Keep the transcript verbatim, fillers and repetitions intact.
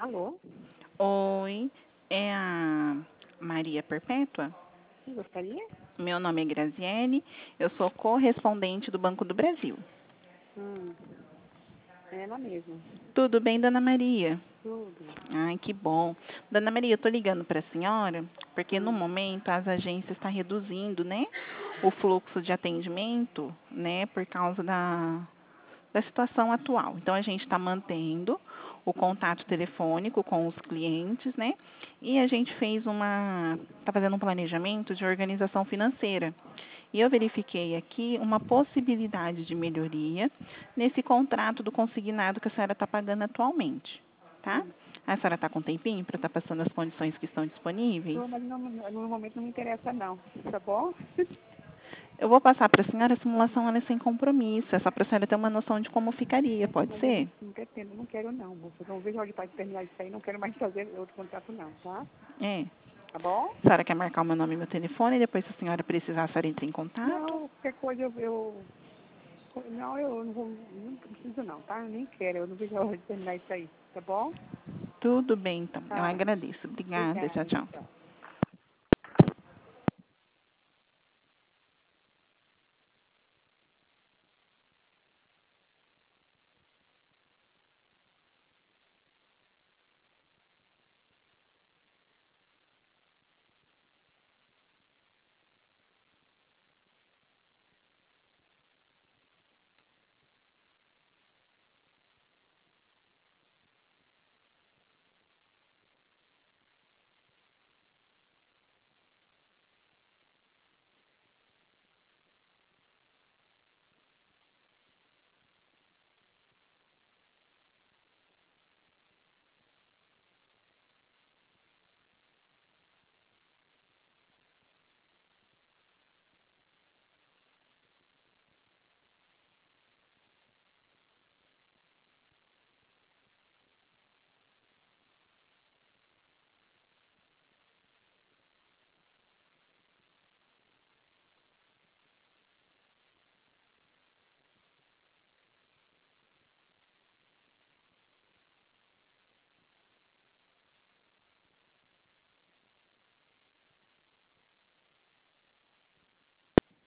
Alô? Oi, é a Maria Perpétua? Quem gostaria? Meu nome é Graziele, eu sou correspondente do Banco do Brasil. Hum, é ela mesma. Tudo bem, dona Maria? Tudo. Ai, que bom. Dona Maria, eu estou ligando para a senhora porque no Hum, momento as agências estão reduzindo, né, o fluxo de atendimento, né, por causa da, da situação atual. Então a gente está mantendo o contato telefônico com os clientes, né? E a gente fez uma, está fazendo um planejamento de organização financeira. E eu verifiquei aqui uma possibilidade de melhoria nesse contrato do consignado que a senhora está pagando atualmente, tá? hum. A senhora está com um tempinho para estar passando as condições que estão disponíveis? Tô, mas no, no momento não me interessa não. Tá bom? Eu vou passar para a senhora, a simulação ela é sem compromisso, é só para a senhora ter uma noção de como ficaria, pode Mas eu não, ser? não quero, não quero não, moça. Eu não vejo a hora de terminar isso aí, não quero mais fazer outro contrato não, tá? É. Tá bom? A senhora quer marcar o meu nome e meu telefone e depois, se a senhora precisar, a senhora entra em contato? Não, qualquer coisa eu, eu não, eu não vou, não preciso não, tá? Eu nem quero, eu não vejo a hora de terminar isso aí, tá bom? Tudo bem, então. Eu Tá, agradeço. Obrigada. Tchau, obrigada, tchau. tchau.